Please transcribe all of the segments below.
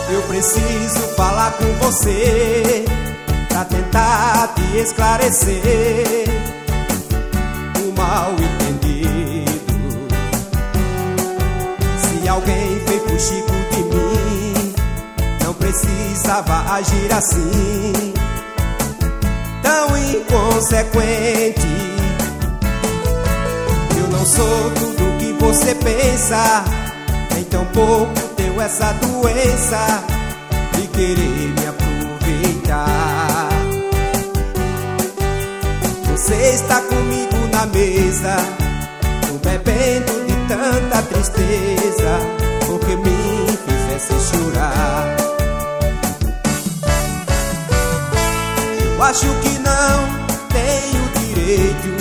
Eu preciso falar com você pra tentar te esclarecer o mal entendido. Se alguém fez fuxico de mim, não precisava agir assim, tão inconsequente. Eu não sou tudo que você pensa, nem tão pouco tenho essa doença de querer me aproveitar. Você está comigo na mesa, tô bebendo de tanta tristeza, porque me fizesse chorar. Eu acho que não tenho direito,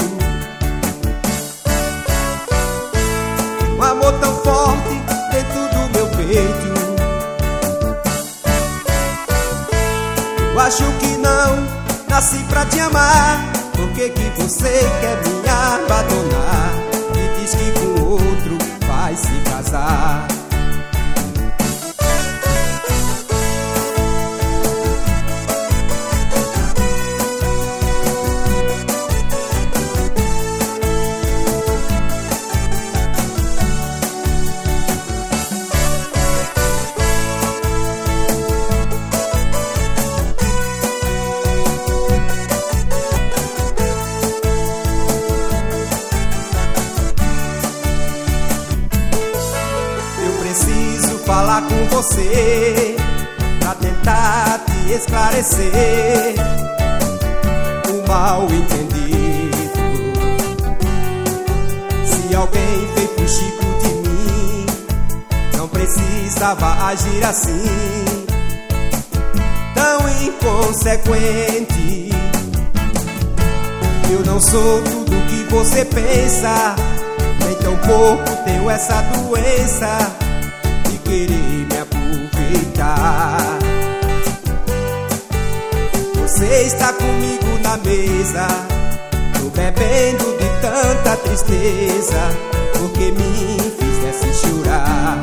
um amor tão forte dentro do meu peito. Eu acho que não nasci pra te amar, por que que você quer me abandonar e diz que com outro vai se casar? Preciso falar com você pra tentar te esclarecer o mal entendido. Se alguém fez fuxico de mim, não precisava agir assim, tão inconsequente. Eu não sou tudo que você pensa, nem tão pouco tenho essa doença de querer me aproveitar. Você está comigo na mesa, tô bebendo de tanta tristeza, porque me fizesse chorar.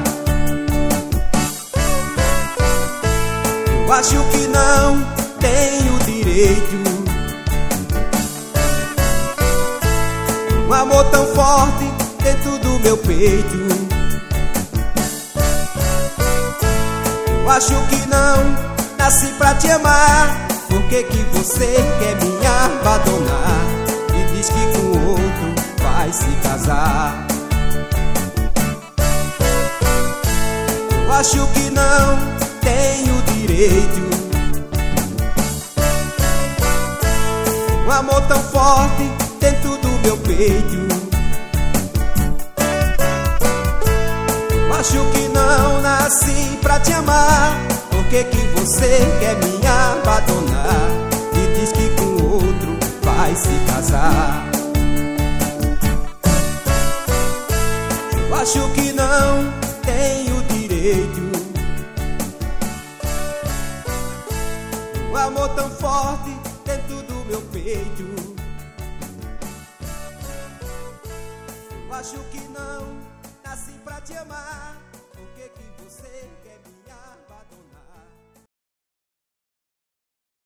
Eu acho que não tenho direito, um amor tão forte dentro do meu peito. Eu acho que não nasci pra te amar, por que que você quer me abandonar e diz que com outro vai se casar? Eu acho que não tenho direito, um amor tão forte dentro do meu peito. Eu acho que não nasci pra te amar, por que que você quer me abandonar e diz que com outro vai se casar? Eu acho que não tenho direito, um amor tão forte dentro do meu peito. Eu acho que não nasci pra te amar.